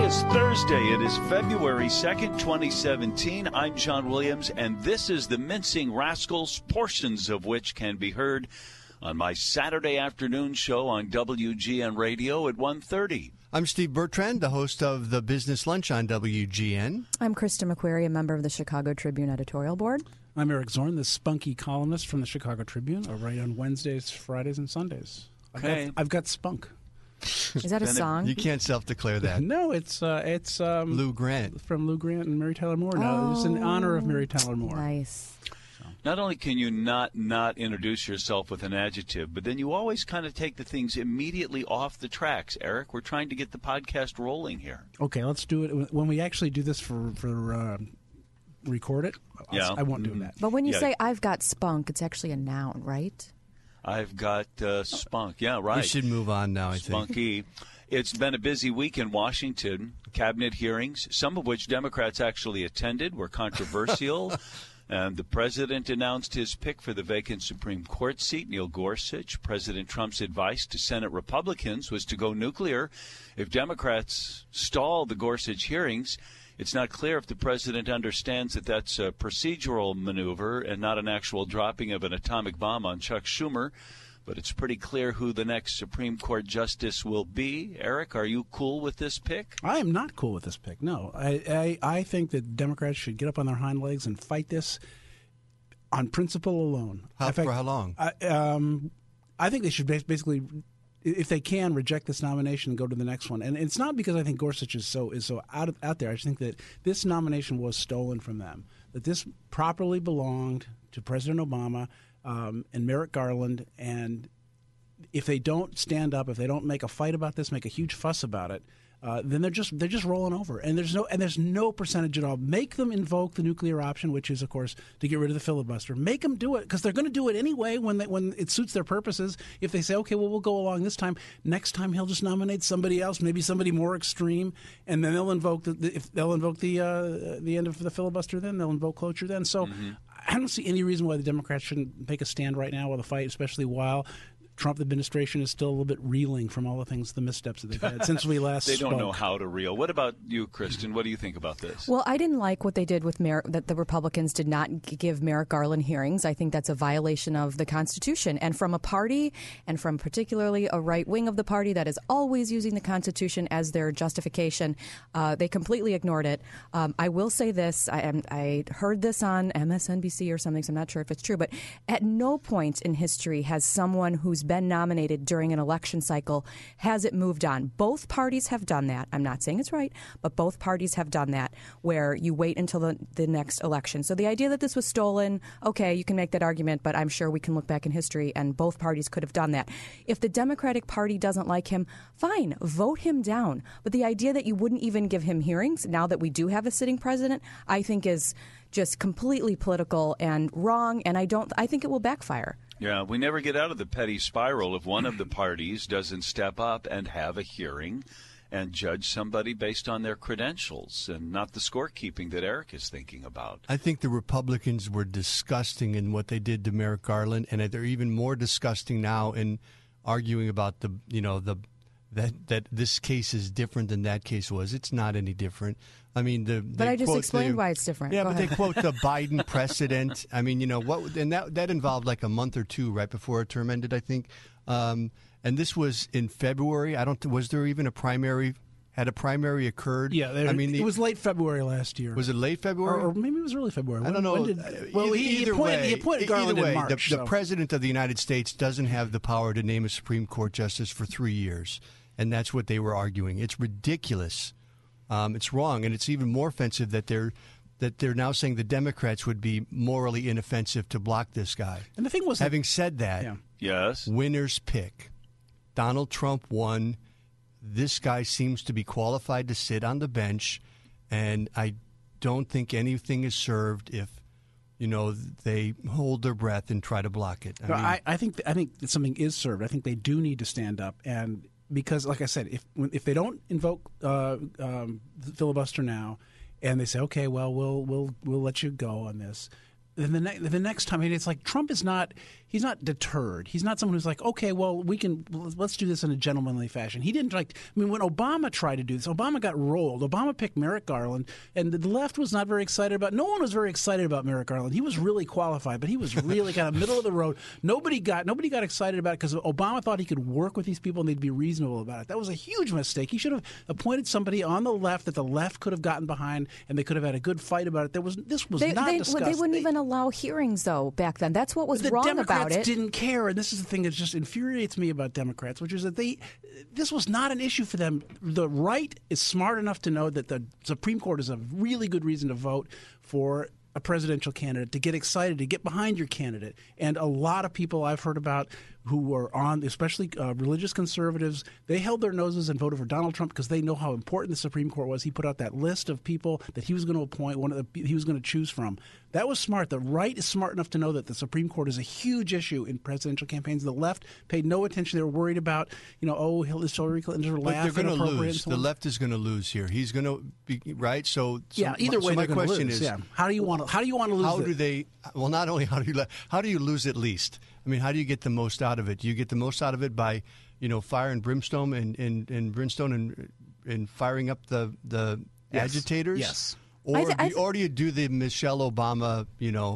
is Thursday. It is February 2nd, 2017. I'm John Williams, and this is the Mincing Rascals, portions of which can be heard on my Saturday afternoon show on WGN Radio at 1:30. I'm Steve Bertrand, the host of the Business Lunch on WGN. I'm Krista McQuarrie, a member of the Chicago Tribune editorial board. I'm Eric Zorn, the spunky columnist from the Chicago Tribune. I write on Wednesdays, Fridays, and Sundays. Okay. I've got spunk. Is that a song? You can't self-declare that. No, it's Lou Grant. From Lou Grant and Mary Tyler Moore. No, it's in honor of Mary Tyler Moore. Nice. Not only can you not introduce yourself with an adjective, but then you always kind of take the things immediately off the tracks. Eric, we're trying to get the podcast rolling here. Okay, let's do it. When we actually do this for record it, I won't do that. But when you say I've got spunk, it's actually a noun, right? I've got spunk. Yeah, right. We should move on now, I think. Spunky. It's been a busy week in Washington. Cabinet hearings, some of which Democrats actually attended, were controversial. And the president announced his pick for the vacant Supreme Court seat, Neil Gorsuch. President Trump's advice to Senate Republicans was to go nuclear if Democrats stall the Gorsuch hearings. It's not clear if the president understands that that's a procedural maneuver and not an actual dropping of an atomic bomb on Chuck Schumer. But it's pretty clear who the next Supreme Court justice will be. Eric, are you cool with this pick? I am not cool with this pick, no. I think that Democrats should get up on their hind legs and fight this on principle alone. For how long? I think they should basically, if they can, reject this nomination and go to the next one. And it's not because I think Gorsuch is so out there. I just think that this nomination was stolen from them, that this properly belonged to President Obama and Merrick Garland, and if they don't stand up, if they don't make a fight about this, make a huge fuss about it, then they're just rolling over. And there's no percentage at all. Make them invoke the nuclear option, which is, of course, to get rid of the filibuster. Make them do it, because they're going to do it anyway when it suits their purposes. If they say, okay, well, we'll go along this time, next time he'll just nominate somebody else, maybe somebody more extreme, and then they'll invoke the end of the filibuster. Then they'll invoke cloture. Then I don't see any reason why the Democrats shouldn't make a stand right now with a fight, especially while Trump administration is still a little bit reeling from all the things, the missteps that they've had since we last They don't spoke. know how to reel. What about you, Kristen? What do you think about this? Well, I didn't like what they did with that the Republicans did not give Merrick Garland hearings. I think that's a violation of the Constitution. And from a party, and from particularly a right wing of the party that is always using the Constitution as their justification, they completely ignored it. I will say this. I heard this on MSNBC or something, so I'm not sure if it's true. But at no point in history has someone who's been nominated during an election cycle has it moved on. Both parties have done that. I'm not saying it's right, but both parties have done that, where you wait until the next election. So the idea that this was stolen, okay, you can make that argument, but I'm sure we can look back in history and both parties could have done that. If the Democratic Party doesn't like him, fine, vote him down. But the idea that you wouldn't even give him hearings now that we do have a sitting president, I think is just completely political and wrong, and I think it will backfire. Yeah, we never get out of the petty spiral if one of the parties doesn't step up and have a hearing and judge somebody based on their credentials and not the scorekeeping that Eric is thinking about. I think the Republicans were disgusting in what they did to Merrick Garland, and they're even more disgusting now in arguing about that this case is different than that case was. It's not any different. I mean, but I just explained why it's different. Yeah, Go but ahead. they quote the Biden precedent. I mean, and that involved like a month or two right before a term ended, I think. And this was in February. Was there even a primary? Had a primary occurred? Yeah, it was late February last year. Was it late February? Or maybe it was early February. I don't know. He appointed Garland in March. The President of the United States doesn't have the power to name a Supreme Court justice for 3 years. And that's what they were arguing. It's ridiculous. It's wrong. And it's even more offensive that they're now saying the Democrats would be morally inoffensive to block this guy. And the thing was, having said that, yes, winner's pick. Donald Trump won. This guy seems to be qualified to sit on the bench, and I don't think anything is served if they hold their breath and try to block it. I think that something is served. I think they do need to stand up, and because, like I said, if they don't invoke the filibuster now, and they say, okay, well, we'll let you go on this, then the next time, it's like Trump is not. he's not deterred. He's not someone who's like, okay, well, let's do this in a gentlemanly fashion. He didn't when Obama tried to do this, Obama got rolled. Obama picked Merrick Garland, and the left was not very excited about. No one was very excited about Merrick Garland. He was really qualified, but he was really kind of middle of the road. Nobody got excited about it because Obama thought he could work with these people and they'd be reasonable about it. That was a huge mistake. He should have appointed somebody on the left that the left could have gotten behind, and they could have had a good fight about it. This was not discussed. They wouldn't even allow hearings, though, back then. That's what was wrong about it. The Democrats didn't care, and this is the thing that just infuriates me about Democrats, which is that this was not an issue for them. The right is smart enough to know that the Supreme Court is a really good reason to vote for a presidential candidate, to get excited, to get behind your candidate. And a lot of people I've heard about who were on, especially religious conservatives, they held their noses and voted for Donald Trump because they know how important the Supreme Court was. He put out that list of people that he was going to appoint, he was going to choose from. That was smart. The right is smart enough to know that the Supreme Court is a huge issue in presidential campaigns. The left paid no attention. They were worried about, Hillary Clinton's laugh. But they're going to lose. The left is going to lose here. He's going to be right. Either way, my question lose. is, how do you want to lose? How do they? Well, not only how do you lose at least? I mean, how do you get the most out of it? Do you get the most out of it by, fire and brimstone and firing up the agitators? Yes. Or do you do the Michelle Obama,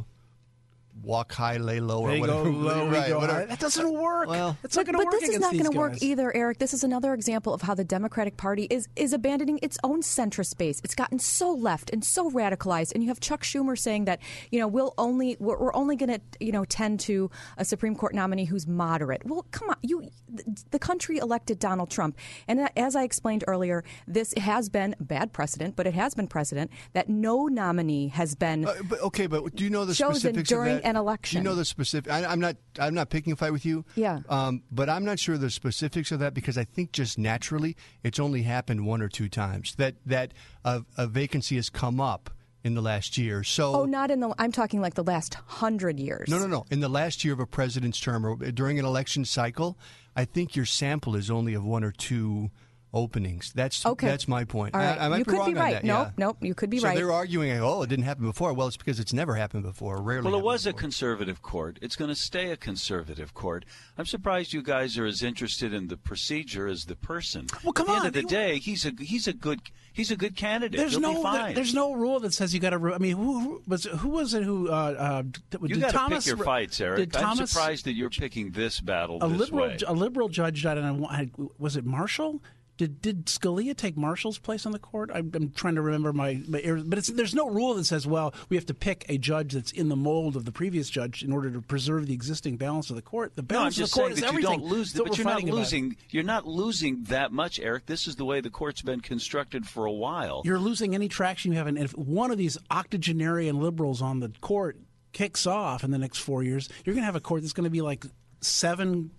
walk high, lay low, or whatever? Whatever. That doesn't work. Well, it's not going to work against these guys. But this is not going to work either, Eric. This is another example of how the Democratic Party is abandoning its own centrist base. It's gotten so left and so radicalized. And you have Chuck Schumer saying that, we're only going to, tend to a Supreme Court nominee who's moderate. Well, come on. The country elected Donald Trump. And as I explained earlier, this has been bad precedent, but it has been precedent that no nominee has been but do you know the chosen specifics during of that? An election. Do you know the specific? I'm not picking a fight with you. Yeah. But I'm not sure the specifics of that because I think just naturally it's only happened one or two times that a vacancy has come up in the last year. So not in the. I'm talking like the last 100 years. No. In the last year of a president's term or during an election cycle, I think your sample is only of one or two openings. That's my point. All right. I might you be could wrong be right. on that. Nope, you could be so right. So they're arguing, it didn't happen before. Well, it's because it's never happened before. Rarely. Well, it was before. a conservative court. It's going to stay a conservative court. I'm surprised you guys are as interested in the procedure as the person. Well, come on. At on. the end of the day, he's a good candidate. There's He'll be fine. There's no rule that says you got to. I mean, who was it? Who you got to pick your fights, Eric. I'm surprised that you're picking this battle this way. A liberal judge died, and was it Marshall? Did Scalia take Marshall's place on the court? I'm trying to remember my errors. But there's no rule that says, well, we have to pick a judge that's in the mold of the previous judge in order to preserve the existing balance of the court. The balance of the court is everything. You don't lose, but you're not losing that much, Eric. This is the way the court's been constructed for a while. You're losing any traction you have. And if one of these octogenarian liberals on the court kicks off in the next 4 years, you're going to have a court that's going to be like 7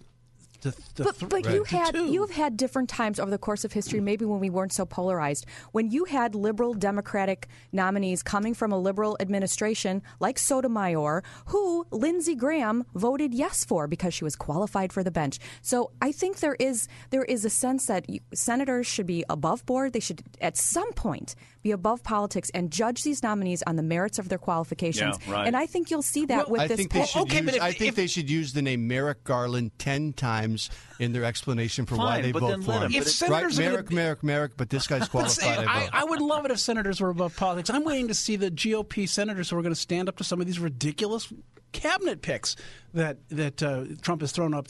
But you've had different times over the course of history, maybe when we weren't so polarized, when you had liberal Democratic nominees coming from a liberal administration like Sotomayor, who Lindsey Graham voted yes for because she was qualified for the bench. So I think there is a sense that senators should be above board. They should, at some point, be above politics and judge these nominees on the merits of their qualifications. Yeah, right. And I think you'll see that with this pick. I think they should use the name Merrick Garland 10 times in their explanation for why they vote for him. If senators Merrick, but this guy's qualified. I would love it if senators were above politics. I'm waiting to see the GOP senators who are going to stand up to some of these ridiculous cabinet picks that Trump has thrown up.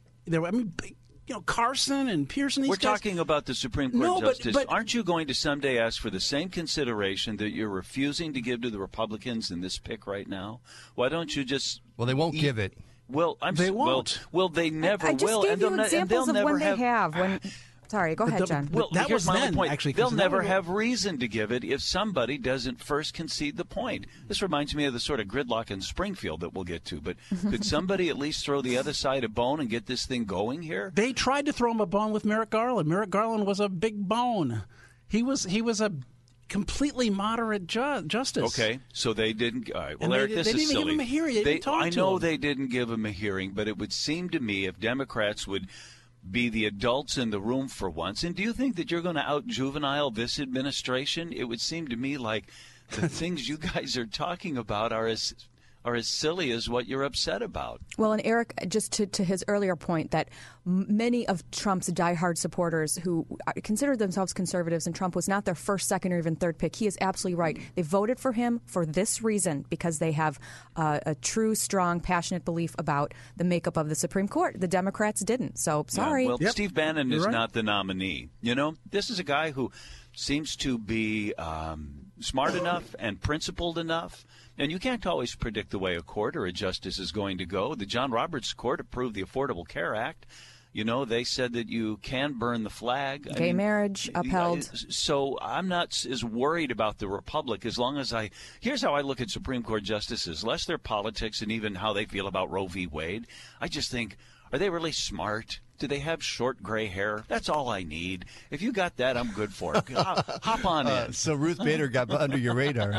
Carson and Pearson. We're talking about the Supreme Court justice. But aren't you going to someday ask for the same consideration that you're refusing to give to the Republicans in this pick right now? Why don't you just? Well, they won't give it. Well, they won't. Well, they never will. I just gave you examples of when they have. Sorry, go ahead, John. Well, that was my point. Actually, they'll never have reason to give it if somebody doesn't first concede the point. This reminds me of the sort of gridlock in Springfield that we'll get to. But could somebody at least throw the other side a bone and get this thing going here? They tried to throw him a bone with Merrick Garland. Merrick Garland was a big bone. He was a completely moderate justice. Okay, so they didn't. All right, well, and Eric, this is silly. They didn't even give him a hearing. They didn't talk to him. I know they didn't give him a hearing, but it would seem to me if Democrats would be the adults in the room for once. And do you think that you're going to out-juvenile this administration? It would seem to me like the things you guys are talking about are as are as silly as what you're upset about. Well, and Eric, just to his earlier point that many of Trump's diehard supporters who consider themselves conservatives and Trump was not their first, second, or even third pick, he is absolutely right. They voted for him for this reason, because they have a true, strong, passionate belief about the makeup of the Supreme Court. The Democrats didn't. So, sorry. Yeah, well, Steve Bannon is right. not the nominee. You know, this is a guy who seems to be smart enough and principled enough. And you can't always predict the way a court or a justice is going to go. The John Roberts Court approved the Affordable Care Act. You know, they said that you can burn the flag. Gay marriage upheld. So I'm not as worried about the Republic as long as here's how I look at Supreme Court justices, less their politics and even how they feel about Roe v. Wade. I just think, are they really smart? Do they have short gray hair? That's all I need. If you got that, I'm good for it. Hop on in. So Ruth Bader got under your radar,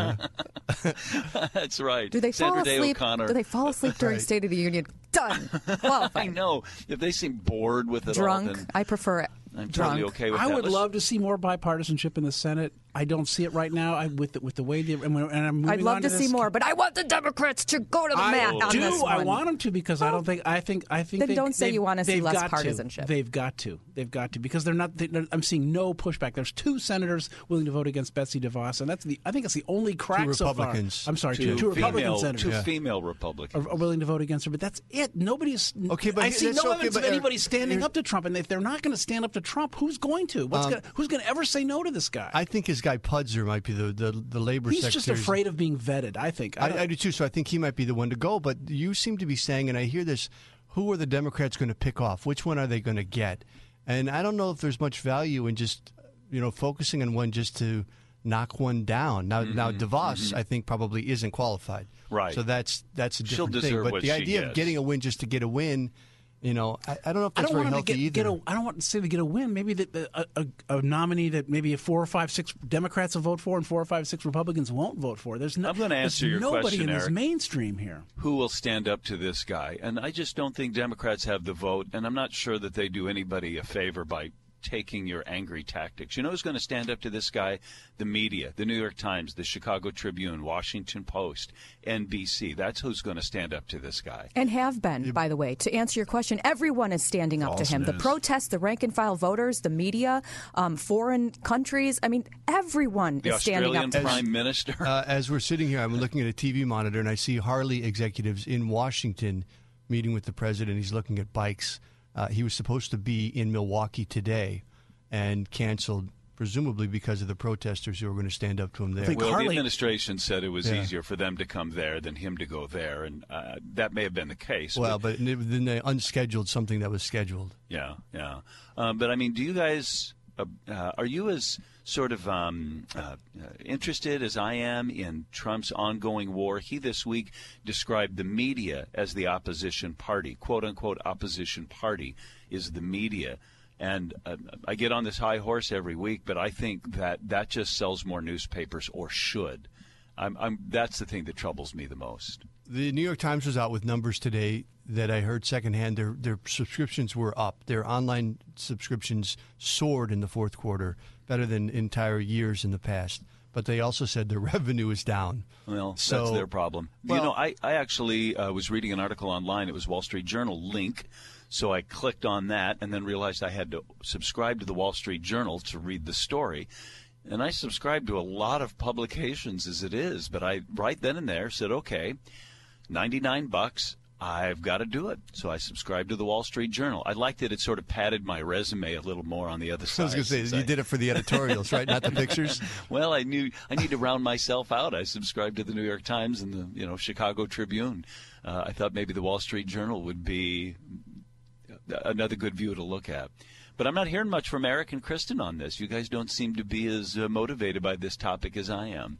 huh? That's right. Do they fall Sandra Day asleep? O'Connor. Do they fall asleep during State of the Union? Done. Qualified. I know. If they seem bored with it Drunk. all, then I prefer it. I'm drunk. totally okay with I that. would love to see more bipartisanship in the Senate. I don't see it right now. With the way and I'm moving I'd love on to this. see more, but I want the Democrats to go to the mat on this one. I want them to, because I don't think. I think. Then don't say you want to see they've less got partisanship. They've got to, because they're not. I'm seeing no pushback. There's 2 senators willing to vote against Betsy DeVos, and I think it's the only crack 2 so far. Republicans. I'm sorry, Two two Republican senators. Two female Republicans. Are willing to vote against her, but that's it. Nobody's. Okay, but I see that's no okay, evidence but of anybody standing here's- up to Trump, and if they're not going to stand up to Trump, who's going to? Who's going to ever say no to this guy? I think his guy Pudzer might be the labor He's secretary. just afraid of being vetted. I think. I do too. So I think he might be the one to go. But you seem to be saying, and I hear this: who are the Democrats going to pick off? Which one are they going to get? And I don't know if there's much value in just focusing on one just to knock one down. Now, DeVos, I think, probably isn't qualified. Right. So that's a She'll different thing. deserve But what the she idea gets. of getting a win just to get a win, I don't know if I that's don't very want him healthy to either. I don't want to say to get a win. Maybe a nominee that maybe 4 or 5, 6 Democrats will vote for and 4 or 5, 6 Republicans won't vote for. I'm going to answer your nobody question, in this Eric. mainstream here. Who will stand up to this guy? And I just don't think Democrats have the vote, and I'm not sure that they do anybody a favor by taking your angry tactics. You know who's going to stand up to this guy? The media, the New York Times, the Chicago Tribune, Washington Post, NBC. That's who's going to stand up to this guy. And have been, by the way. To answer your question, everyone is standing up to him. The protests, the rank-and-file voters, the media, foreign countries. I mean, everyone The is standing up Australian to him. Prime Minister. As we're sitting here, I'm looking at a TV monitor, and I see Harley executives in Washington meeting with the president. He's looking at bikes. He was supposed to be in Milwaukee today and canceled, presumably because of the protesters who were going to stand up to him there. Well, Harley- the administration said it was Yeah. easier for them to come there than him to go there, and that may have been the case. Well, but then they unscheduled something that was scheduled. Yeah. But, I mean, do you guys are you as sort of interested as I am in Trump's ongoing war? He this week described the media as the opposition party. "Quote-unquote opposition party" is the media. And I get on this high horse every week, but I think that just sells more newspapers, or should. That's the thing that troubles me the most. The New York Times was out with numbers today that I heard secondhand. Their subscriptions were up. Their online subscriptions soared in the fourth quarter, better than entire years in the past. But they also said their revenue is down. Well, that's So- their problem. well- I actually was reading an article online. It was Wall Street Journal link. So I clicked on that and then realized I had to subscribe to the Wall Street Journal to read the story. And I subscribe to a lot of publications as it is. But I, right then and there, said, okay, $99, I've got to do it. So I subscribed to the Wall Street Journal. I liked that it sort of padded my resume a little more on the other side. I was going to say, since you I- did it for the editorials, right? Not the pictures? Well, I knew I need to round myself out. I subscribed to the New York Times and the Chicago Tribune. I thought maybe the Wall Street Journal would be another good view to look at. But I'm not hearing much from Eric and Kristen on this. You guys don't seem to be as motivated by this topic as I am.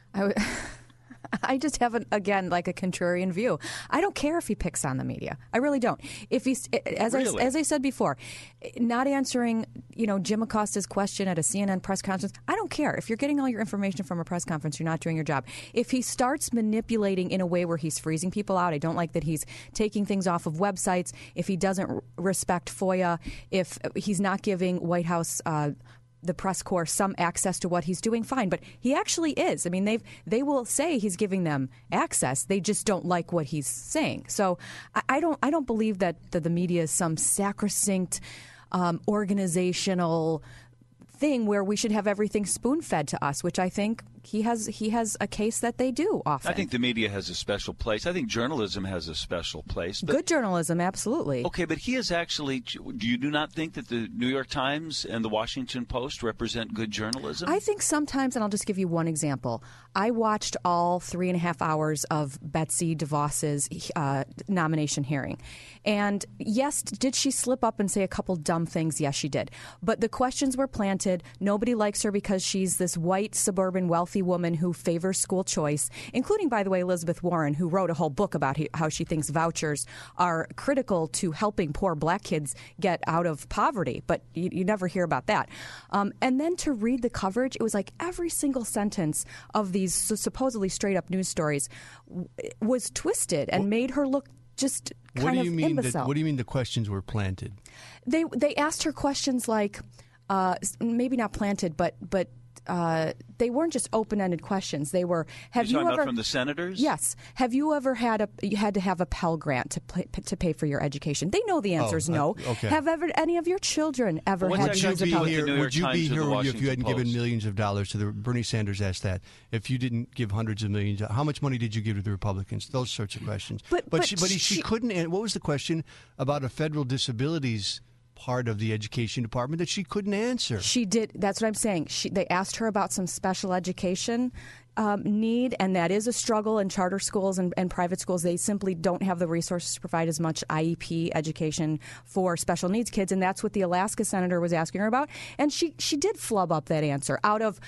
I just have, again, like a contrarian view. I don't care if he picks on the media. I really don't. If he's, as I said before, not answering, Jim Acosta's question at a CNN press conference, I don't care. If you're getting all your information from a press conference, you're not doing your job. If he starts manipulating in a way where he's freezing people out, I don't like that he's taking things off of websites. If he doesn't respect FOIA, if he's not giving White House the press corps some access to what he's doing, fine. But he actually is. I mean, they will say he's giving them access. They just don't like what he's saying. So I don't believe that the media is some sacrosanct organizational thing where we should have everything spoon-fed to us, which I think he has a case that they do often. I think the media has a special place. I think journalism has a special place. But, good journalism, absolutely. Okay, but he is actually, you do not think that the New York Times and the Washington Post represent good journalism? I think sometimes, and I'll just give you one example. I watched all 3.5 hours of Betsy DeVos's nomination hearing. And yes, did she slip up and say a couple dumb things? Yes, she did. But the questions were planted. Nobody likes her because she's this white, suburban, wealthy woman who favors school choice, including, by the way, Elizabeth Warren, who wrote a whole book about how she thinks vouchers are critical to helping poor black kids get out of poverty. But you never hear about that. And then to read the coverage, it was like every single sentence of these supposedly straight-up news stories was twisted and made her look just kind of imbecile. What do you mean the questions were planted? They asked her questions like, maybe not planted, but they weren't just open-ended questions. They were, have you ever, from the senators? Yes. Have you ever had to have a Pell Grant to pay for your education? They know the answer is no. Okay. Have any of your children ever had millions of dollars? Would you be here if you hadn't given millions of dollars to the Bernie Sanders asked that. If you didn't give hundreds of millions, how much money did you give to the Republicans? Those sorts of questions. But she couldn't. What was the question about a federal disabilities part of the education department that she couldn't answer? She did. That's what I'm saying. They asked her about some special education need, and that is a struggle in charter schools and private schools. They simply don't have the resources to provide as much IEP education for special needs kids, and that's what the Alaska senator was asking her about. And she did flub up that answer. Out of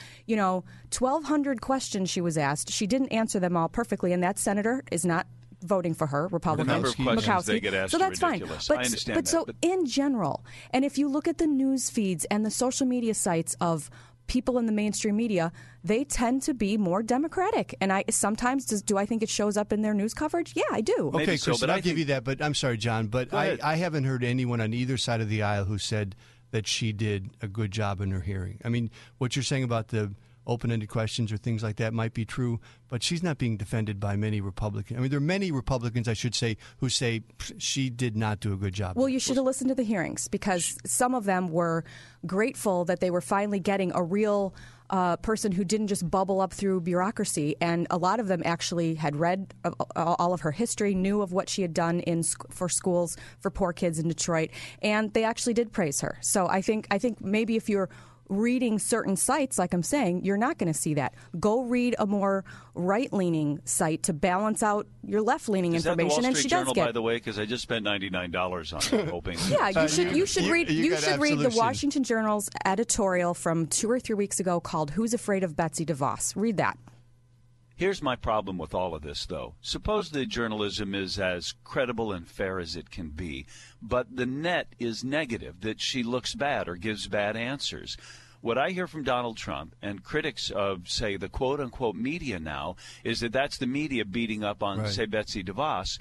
1,200 questions she was asked, she didn't answer them all perfectly, and that senator is not voting for her, Republican. The number of questions they get asked so that's ridiculous. Fine. I understand but that. So in general, and if you look at the news feeds and the social media sites of people in the mainstream media, they tend to be more Democratic. And I sometimes do I think it shows up in their news coverage? Yeah, I do. Okay, Chris, but I'll give you that. But I'm sorry, John, but I haven't heard anyone on either side of the aisle who said that she did a good job in her hearing. I mean, what you're saying about the open-ended questions or things like that might be true, but she's not being defended by many Republicans. I mean, there are many Republicans, I should say, who say she did not do a good job. Well, you should have listened to the hearings because some of them were grateful that they were finally getting a real person who didn't just bubble up through bureaucracy, and a lot of them actually had read all of her history, knew of what she had done for schools for poor kids in Detroit, and they actually did praise her. So I think maybe if you're reading certain sites, like I'm saying, you're not going to see that. Go read a more right-leaning site to balance out your left-leaning information. And she Journal, does get. By the way, because I just spent $99 on it, hoping. Yeah, you should read the Washington Journal's editorial from 2 or 3 weeks ago called "Who's Afraid of Betsy DeVos?" Read that. Here's my problem with all of this, though. Suppose the journalism is as credible and fair as it can be, but the net is negative, that she looks bad or gives bad answers. What I hear from Donald Trump and critics of, say, the quote-unquote media now is that that's the media beating up on, say, Betsy DeVos.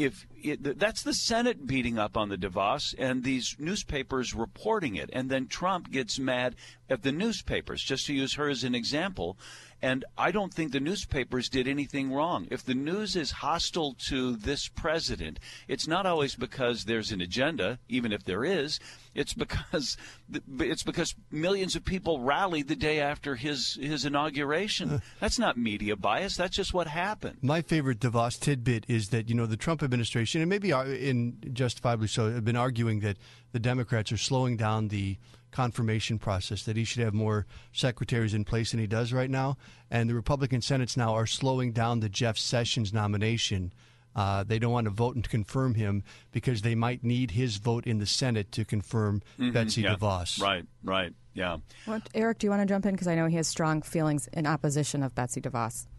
That's the Senate beating up on the DeVos and these newspapers reporting it. And then Trump gets mad at the newspapers, just to use her as an example. And I don't think the newspapers did anything wrong. If the news is hostile to this president, it's not always because there's an agenda, even if there is. It's because millions of people rallied the day after his inauguration. That's not media bias. That's just what happened. My favorite DeVos tidbit is that, the Trump administration, and maybe justifiably so, have been arguing that the Democrats are slowing down the confirmation process, that he should have more secretaries in place than he does right now. And the Republican Senates now are slowing down the Jeff Sessions nomination. They don't want to vote and confirm him because they might need his vote in the Senate to confirm Betsy DeVos. Right, yeah. Well, Eric, do you want to jump in? Because I know he has strong feelings in opposition of Betsy DeVos.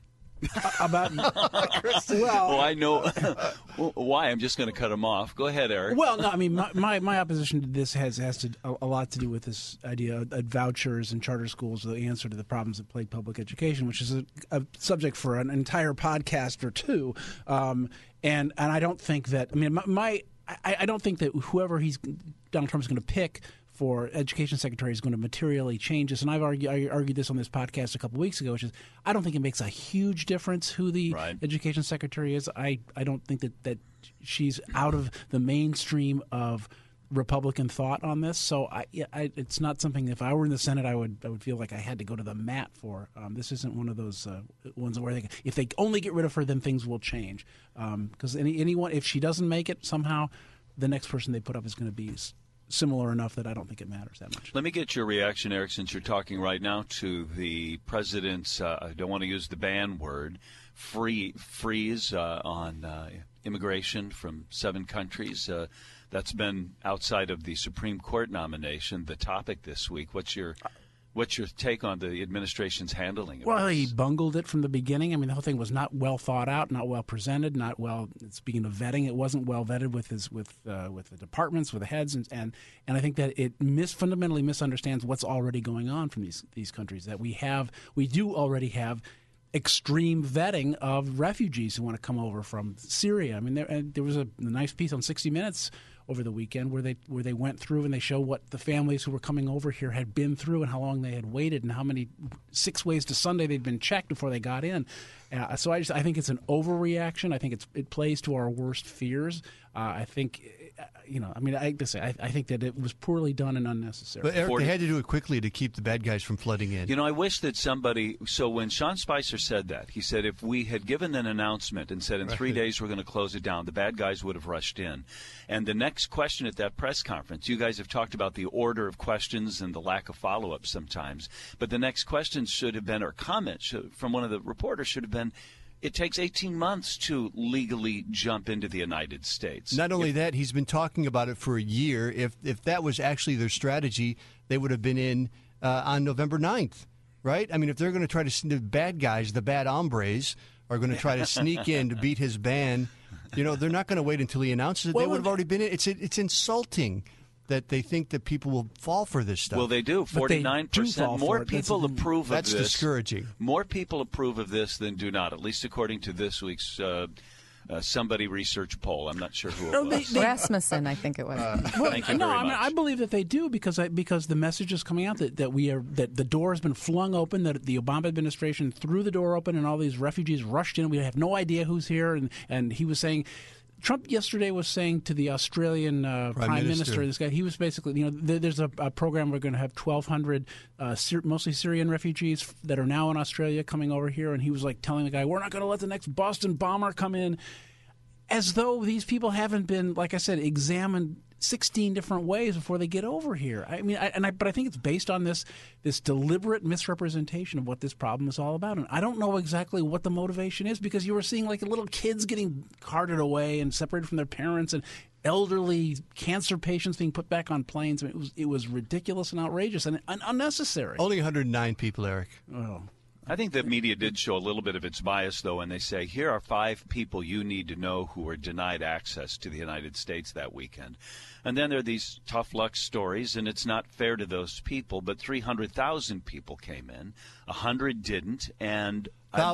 Well, I know why. I'm just going to cut him off. Go ahead, Eric. Well, no, I mean, my opposition to this has a lot to do with this idea of vouchers and charter schools, the answer to the problems that plague public education, which is a subject for an entire podcast or two. And I don't think that. I mean, I don't think that whoever Donald Trump is going to pick for education secretary is going to materially change this. And I argued this on this podcast a couple of weeks ago, which is I don't think it makes a huge difference who the education secretary is. I don't think that she's out of the mainstream of Republican thought on this. So it's not something, if I were in the Senate, I would feel like I had to go to the mat for. This isn't one of those ones where if they only get rid of her, then things will change. Because anyone, if she doesn't make it, somehow the next person they put up is going to be similar enough that I don't think it matters that much. Let me get your reaction, Eric, since you're talking right now to the president's, I don't want to use the ban word, freeze on immigration from 7 countries. That's been outside of the Supreme Court nomination, the topic this week. What's your take on the administration's handling of Well, this? he bungled it from the beginning. I mean, the whole thing was not well thought out, not well presented, not well. Speaking of vetting, it wasn't well vetted with the departments, with the heads, and I think that it fundamentally misunderstands what's already going on from these countries. That we do already have extreme vetting of refugees who want to come over from Syria. I mean, there was a nice piece on 60 Minutes over the weekend where they went through and they show what the families who were coming over here had been through and how long they had waited and how many 6 ways to Sunday they'd been checked before they got in. So I think it's an overreaction. I think it plays to our worst fears. I think. I think that it was poorly done and unnecessary. But Eric, they had to do it quickly to keep the bad guys from flooding in. I wish that somebody. So when Sean Spicer said that, he said if we had given an announcement and said in 3 days we're going to close it down, the bad guys would have rushed in. And the next question at that press conference, you guys have talked about the order of questions and the lack of follow-up sometimes. But the next question should have been, or comment from one of the reporters should have been, it takes 18 months to legally jump into the United States. Not only that, he's been talking about it for a year. If that was actually their strategy, they would have been in on November 9th, right? I mean, if they're going to try to, the bad guys, the bad hombres, are going to try to sneak in to beat his ban, they're not going to wait until he announces it. They would have already been in. It's insulting that they think that people will fall for this stuff. Well, they do. 49% more people approve of this. That's discouraging. More people approve of this than do not, at least according to this week's somebody research poll. I'm not sure who it was. Rasmussen, I think it was. Thank you very much. I believe that they do because the message is coming out that the door has been flung open, that the Obama administration threw the door open, and all these refugees rushed in. We have no idea who's here, and he was saying. Trump yesterday was saying to the Australian Prime Minister, this guy, he was basically, there's a program we're going to have 1,200 mostly Syrian refugees that are now in Australia coming over here, and he was like telling the guy, we're not going to let the next Boston bomber come in, as though these people haven't been, like I said, examined 16 different ways before they get over here. I mean, but I think it's based on this deliberate misrepresentation of what this problem is all about. And I don't know exactly what the motivation is, because you were seeing like little kids getting carted away and separated from their parents, and elderly cancer patients being put back on planes. I mean, it was ridiculous and outrageous and unnecessary. Only 109 people, Eric. Oh. I think the media did show a little bit of its bias, though, when they say, here are 5 people you need to know who were denied access to the United States that weekend. And then there are these tough luck stories, and it's not fair to those people, but 300,000 people came in, 100 didn't, and...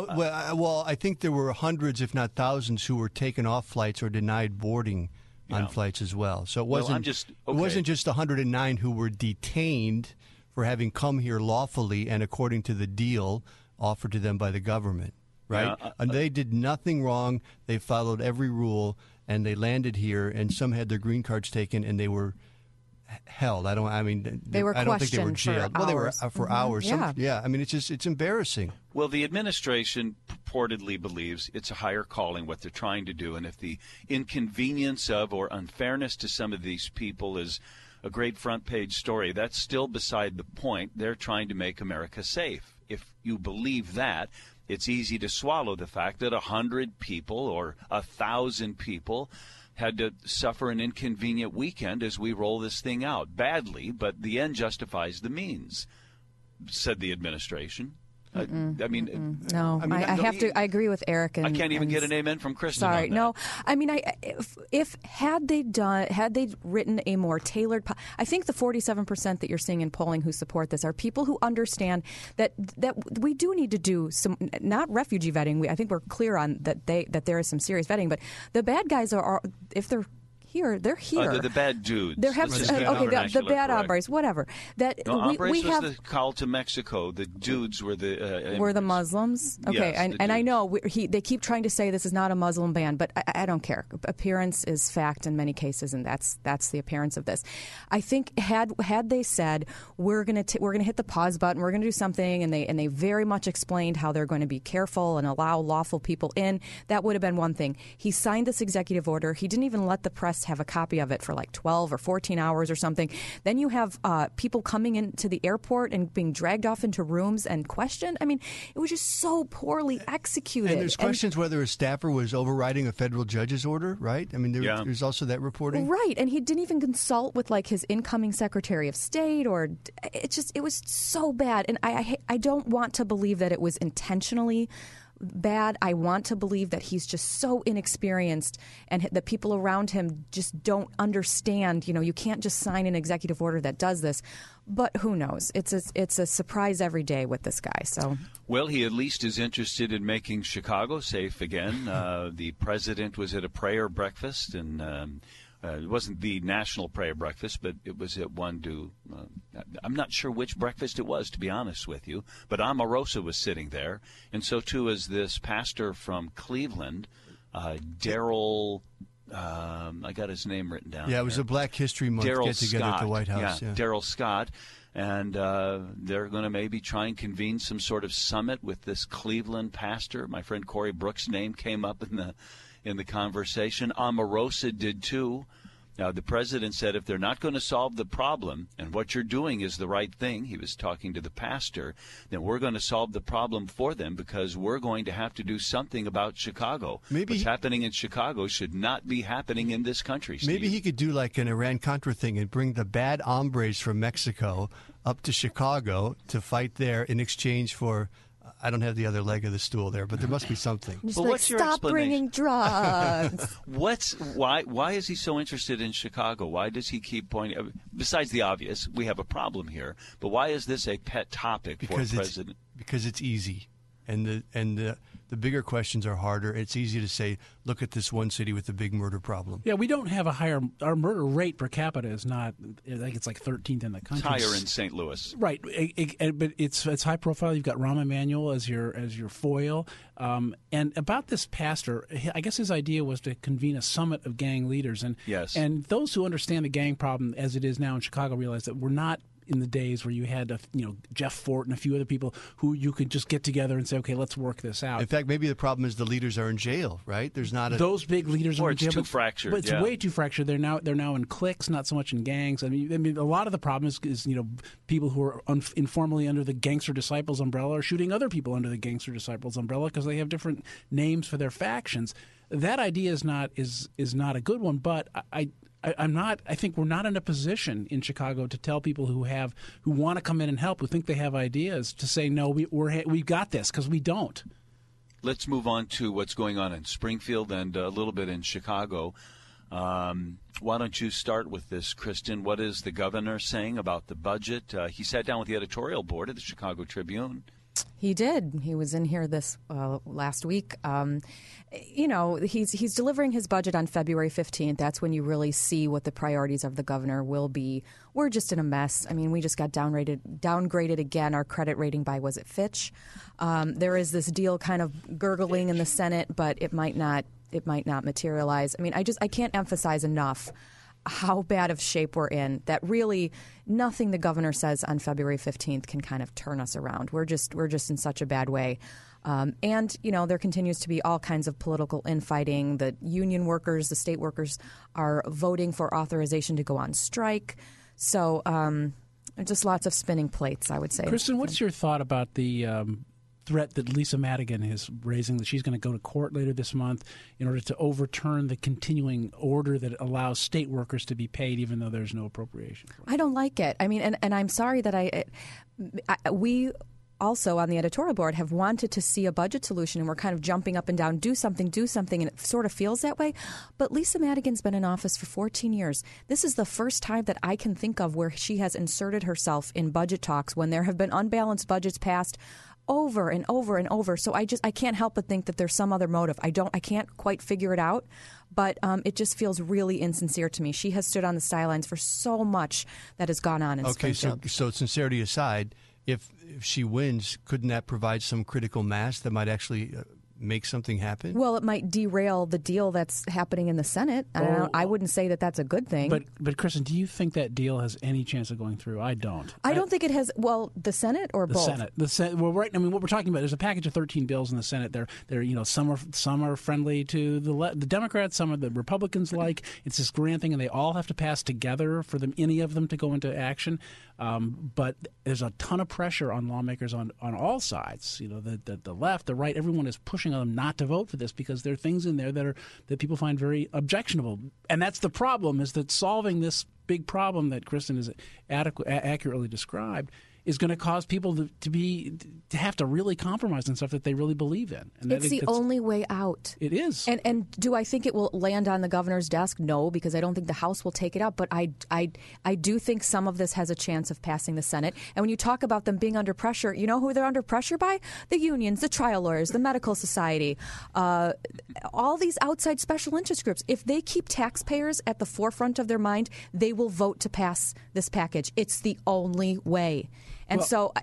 I think there were hundreds, if not thousands, who were taken off flights or denied boarding on flights as well. So it wasn't, it wasn't just 109 who were detained for having come here lawfully and according to the deal offered to them by the government, right? And they did nothing wrong. They followed every rule, and they landed here, and some had their green cards taken, and they were held. They were I don't think they were jailed. For hours. They were for hours. Yeah. I mean, it's embarrassing. Well, the administration purportedly believes it's a higher calling, what they're trying to do, and if the inconvenience of or unfairness to some of these people is a great front page story, that's still beside the point. They're trying to make America safe. If you believe that, it's easy to swallow the fact that 100 people or 1,000 people had to suffer an inconvenient weekend as we roll this thing out. Badly, but the end justifies the means, said the administration. I agree with Eric. I can't even get an amen from Kristen. Sorry, on that. no. I mean, if had they written a more tailored, I think the 47% that you're seeing in polling who support this are people who understand that we do need to do some, not refugee vetting. I think we're clear on that there is some serious vetting, but the bad guys are if they're here. They're here. The bad dudes. There have Let's to, use okay, the vernacular, bad correct. hombres, whatever. That No, hombres we was have the call to Mexico. The dudes were the were the Muslims. Okay, Yes, and I dudes. know they keep trying to say this is not a Muslim ban, but I don't care. Appearance is fact in many cases, and that's the appearance of this. I think had they said we're gonna hit the pause button, we're gonna do something, and they very much explained how they're going to be careful and allow lawful people in, that would have been one thing. He signed this executive order. He didn't even let the press have a copy of it for like 12 or 14 hours or something. Then you have people coming into the airport and being dragged off into rooms and questioned. I mean, it was just so poorly executed. And there's questions whether a staffer was overriding a federal judge's order, right? I mean, there's also that reporting. Right, and he didn't even consult with like his incoming Secretary of State, or it was so bad. And I don't want to believe that it was intentionally bad. I want to believe that he's just so inexperienced and the people around him just don't understand. You can't just sign an executive order that does this. But who knows? It's a surprise every day with this guy. So, well, he at least is interested in making Chicago safe again. The president was at a prayer breakfast, and it wasn't the national prayer breakfast, but it was at one I'm not sure which breakfast it was, to be honest with you, but Omarosa was sitting there, and so too is this pastor from Cleveland, Daryl. I got his name written down. Yeah, it was a Black History Month get-together at the White House. Yeah. Daryl Scott. And they're going to maybe try and convene some sort of summit with this Cleveland pastor. My friend Corey Brooks' name came up in the conversation. Omarosa did too. Now, the president said if they're not going to solve the problem, and what you're doing is the right thing, he was talking to the pastor, then we're going to solve the problem for them because we're going to have to do something about Chicago. What's happening in Chicago should not be happening in this country, Steve. Maybe he could do like an Iran-Contra thing and bring the bad hombres from Mexico up to Chicago to fight there in exchange for... I don't have the other leg of the stool there, but there must be something. Well, what's your stop bringing drugs. Why is he so interested in Chicago? Why does he keep pointing? Besides the obvious, we have a problem here. But why is this a pet topic for the president? Because it's easy, and the bigger questions are harder. It's easy to say, look at this one city with a big murder problem. Yeah, we don't have our murder rate per capita is not, I think it's like 13th in the country. It's higher in St. Louis. Right, but it's high profile. You've got Rahm Emanuel as your foil. And about this pastor, I guess his idea was to convene a summit of gang leaders. And, yes. And those who understand the gang problem as it is now in Chicago realize that we're not in the days where you had Jeff Fort and a few other people who you could just get together and say, okay, let's work this out. In fact, maybe the problem is the leaders are in jail, right? There's not those big leaders are in jail. It's too fractured. But it's way too fractured. They're now in cliques, not so much in gangs. I mean, a lot of the problem is people who are informally under the Gangster Disciples umbrella are shooting other people under the Gangster Disciples umbrella because they have different names for their factions. That idea is not a good one, but I think we're not in a position in Chicago to tell people who want to come in and help, who think they have ideas, to say no, we've got this, because we don't. Let's move on to what's going on in Springfield and a little bit in Chicago. Why don't you start with this, Kristen? What is the governor saying about the budget? He sat down with the editorial board of the Chicago Tribune. He did. He was in here this last week. He's delivering his budget on February 15th. That's when you really see what the priorities of the governor will be. We're just in a mess. I mean, we just got downgraded again, our credit rating by, was it Fitch? There is this deal kind of gurgling in the Senate, but it might not materialize. I mean, I can't emphasize enough how bad of shape we're in, that really nothing the governor says on February 15th can kind of turn us around. We're just in such a bad way. And there continues to be all kinds of political infighting. The union workers, the state workers are voting for authorization to go on strike. So just lots of spinning plates, I would say. Kristen, what's your thought about the threat that Lisa Madigan is raising, that she's going to go to court later this month in order to overturn the continuing order that allows state workers to be paid even though there's no appropriation? I don't like it. I mean, and I'm sorry that we also on the editorial board have wanted to see a budget solution, and we're kind of jumping up and down, do something, and it sort of feels that way. But Lisa Madigan's been in office for 14 years. This is the first time that I can think of where she has inserted herself in budget talks when there have been unbalanced budgets passed over and over and over. So I can't help but think that there's some other motive. I can't quite figure it out, but it just feels really insincere to me. She has stood on the sidelines for so much that has gone on in Springfield. So sincerity aside, if she wins, couldn't that provide some critical mass that might actually make something happen? Well, it might derail the deal that's happening in the Senate. I wouldn't say that that's a good thing. But Kristen, do you think that deal has any chance of going through? I don't. I don't think it has. Well, the Senate or both? The Senate. Well, right. I mean, what we're talking about, there's a package of 13 bills in the Senate. They're some are friendly to the Democrats, some of the Republicans like. It's this grand thing, and they all have to pass together for any of them to go into action. But there's a ton of pressure on lawmakers on all sides. The left, the right, everyone is pushing on them not to vote for this because there are things in there that people find very objectionable. And that's the problem, is that solving this big problem that Kristen has accurately described is going to cause people to have to really compromise on stuff that they really believe in. And it's the only way out. It is. And do I think it will land on the governor's desk? No, because I don't think the House will take it up. But I do think some of this has a chance of passing the Senate. And when you talk about them being under pressure, you know who they're under pressure by? The unions, the trial lawyers, the medical society, all these outside special interest groups. If they keep taxpayers at the forefront of their mind, they will vote to pass this package. It's the only way. And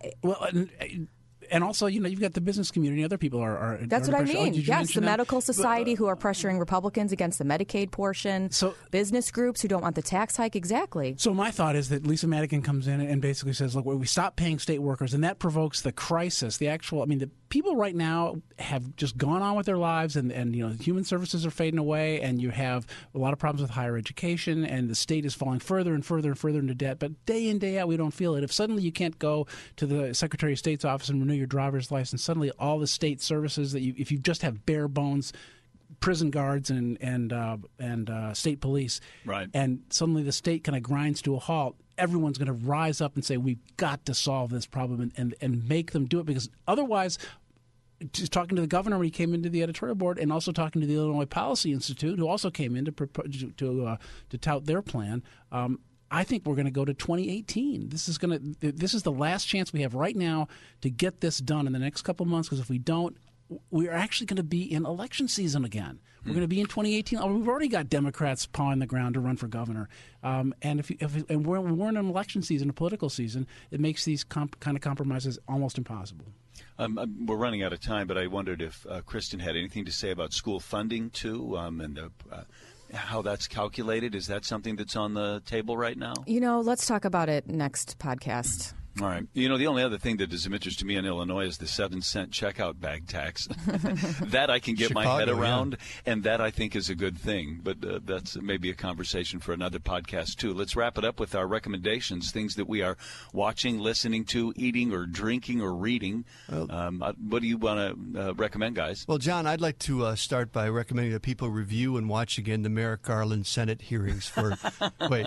and also, you've got the business community. Other people are That's what I mean. Yes, the them? medical society who are pressuring Republicans against the Medicaid portion. So business groups who don't want the tax hike. Exactly. So my thought is that Lisa Madigan comes in and basically says, look, we stop paying state workers, and that provokes the crisis. The people right now have just gone on with their lives, and human services are fading away, and you have a lot of problems with higher education, and the state is falling further and further and further into debt. But day in, day out, we don't feel it. If suddenly you can't go to the Secretary of State's office and renew your driver's license, suddenly all the state services if you just have bare bones prison guards and state police, right, and suddenly the state kind of grinds to a halt, everyone's going to rise up and say, we've got to solve this problem and make them do it, because otherwise, just talking to the governor when he came into the editorial board, and also talking to the Illinois Policy Institute, who also came in to tout their plan, I think we're going to go to 2018. This is the last chance we have right now to get this done in the next couple of months, because if we don't, we're actually going to be in election season again. We're going to be in 2018. We've already got Democrats pawing the ground to run for governor. And if we're in an election season, a political season, it makes these kind of compromises almost impossible. We're running out of time, but I wondered if Kristen had anything to say about school funding, too, and how that's calculated. Is that something that's on the table right now? Let's talk about it next podcast. All right. The only other thing that is of interest to me in Illinois is the 7-cent checkout bag tax. That I can get my head around, and that I think is a good thing. But that's maybe a conversation for another podcast, too. Let's wrap it up with our recommendations, things that we are watching, listening to, eating, or drinking, or reading. What do you want to recommend, guys? Well, John, I'd like to start by recommending that people review and watch again the Merrick Garland Senate hearings for Wait,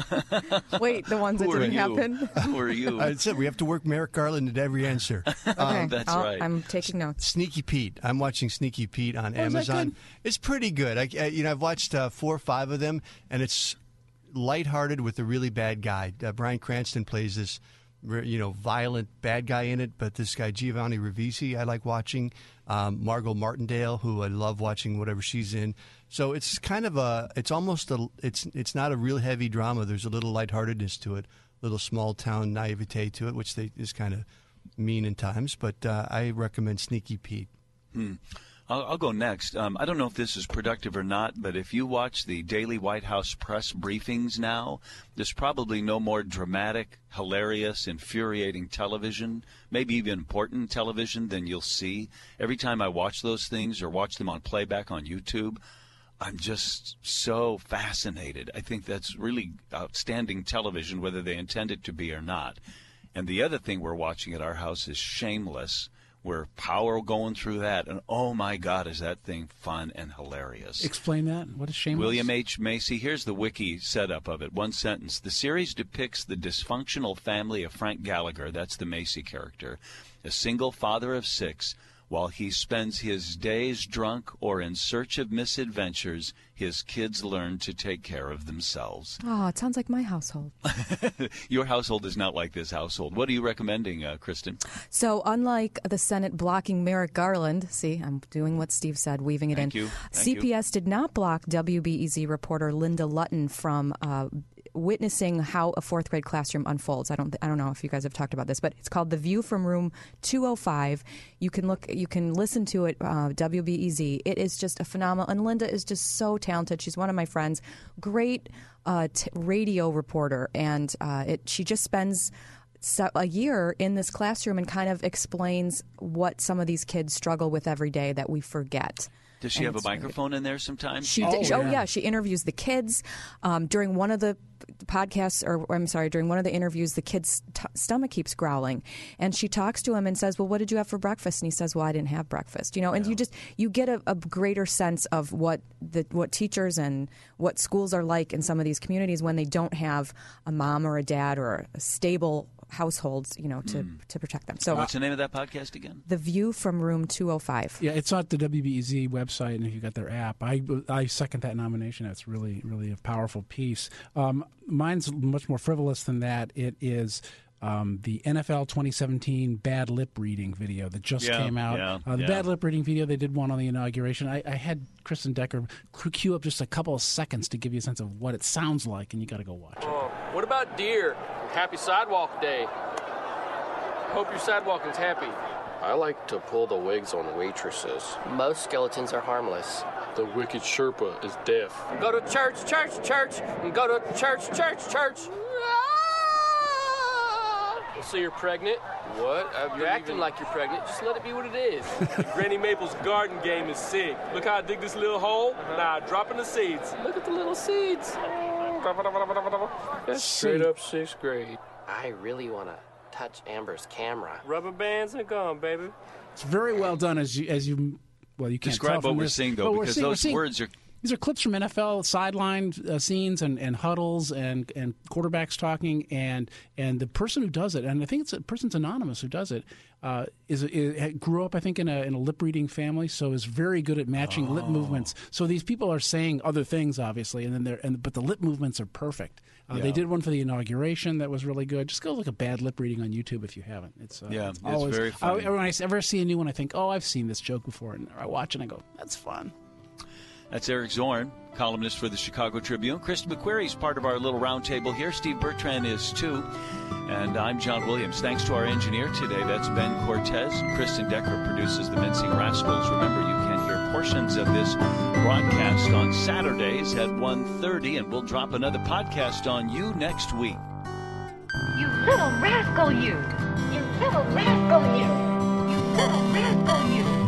the ones that didn't happen? Who are you? I said we have to work Merrick Garland into every answer. Okay, that's right. I'm taking notes. Sneaky Pete. I'm watching Sneaky Pete on Amazon. It's pretty good. I've watched 4 or 5 of them, and it's lighthearted with a really bad guy. Bryan Cranston plays this, violent bad guy in it, but this guy Giovanni Ribisi I like watching. Margot Martindale, who I love watching whatever she's in. So it's kind of it's not a real heavy drama. There's a little lightheartedness to it. Little small town naivete to it, which is kind of mean in times, but I recommend Sneaky Pete. I'll go next. I don't know if this is productive or not, but if you watch the daily White House press briefings now, there's probably no more dramatic, hilarious, infuriating television, maybe even important television than you'll see. Every time I watch those things or watch them on playback on YouTube, I'm just so fascinated. I think that's really outstanding television, whether they intend it to be or not. And the other thing we're watching at our house is Shameless. We're power going through that, and oh my God, is that thing fun and hilarious. Explain that. What is Shameless? William H. Macy. Here's the wiki setup of it. One sentence. The series depicts the dysfunctional family of Frank Gallagher, that's the Macy character, a single father of 6, While he spends his days drunk or in search of misadventures, his kids learn to take care of themselves. Oh, it sounds like my household. Your household is not like this household. What are you recommending, Kristen? So unlike the Senate blocking Merrick Garland, see, I'm doing what Steve said, weaving it Thank in. you. CPS did not block WBEZ reporter Linda Lutton from witnessing how a fourth grade classroom unfolds. I don't know if you guys have talked about this, but it's called The View from Room 205. You can listen to it, WBEZ. It is just a phenomenal, and Linda is just so talented. She's one of my friends. Great radio reporter, and she just spends a year in this classroom and kind of explains what some of these kids struggle with every day that we forget. Does she have a microphone in there sometimes? She interviews the kids. During one of the podcasts, during one of the interviews, the kid's stomach keeps growling, and she talks to him and says, "Well, what did you have for breakfast?" And he says, "Well, I didn't have breakfast." And you get a greater sense of what teachers and what schools are like in some of these communities when they don't have a mom or a dad or a stable households, to protect them. So, what's the name of that podcast again? The View from Room 205. Yeah, it's on the WBEZ website, and if you got their app, I second that nomination. That's really, really a powerful piece. Mine's much more frivolous than that. It is the NFL 2017 bad lip reading video that just came out. The bad lip reading video, they did one on the inauguration. I had Kristen Decker cue up just a couple of seconds to give you a sense of what it sounds like, and you got to go watch it. What about deer? Happy Sidewalk Day. Hope your sidewalking's happy. I like to pull the wigs on waitresses. Most skeletons are harmless. The wicked Sherpa is deaf. Go to church, church, church. Go to church, church, church. We'll see you're pregnant. What? You're acting like you're pregnant. Just let it be what it is. Granny Maple's garden game is sick. Look how I dig this little hole. Now dropping the seeds. Look at the little seeds. That's straight up 6th grade. I really want to touch Amber's camera. Rubber bands and gum, baby. It's very well done as you well, you can't describe tell what from we're this, seeing, though, because those words are... These are clips from NFL sideline scenes and huddles and quarterbacks talking, and the person who does it, and I think it's a person's anonymous who does it, grew up, I think, in a lip reading family, so is very good at matching lip movements. So these people are saying other things, obviously, but the lip movements are perfect. They did one for the inauguration that was really good. Just go look at bad lip reading on YouTube if you haven't. It's always very funny. When I ever see a new one, I think, I've seen this joke before, and I watch it and I go, that's fun. That's Eric Zorn, columnist for the Chicago Tribune. Kristen McQuarrie is part of our little roundtable here. Steve Bertrand is too. And I'm John Williams. Thanks to our engineer today. That's Ben Cortez. Kristen Decker produces the Mincing Rascals. Remember, you can hear portions of this broadcast on Saturdays at 1:30, and we'll drop another podcast on you next week. You little rascal, you! You little rascal, you! You little rascal, you!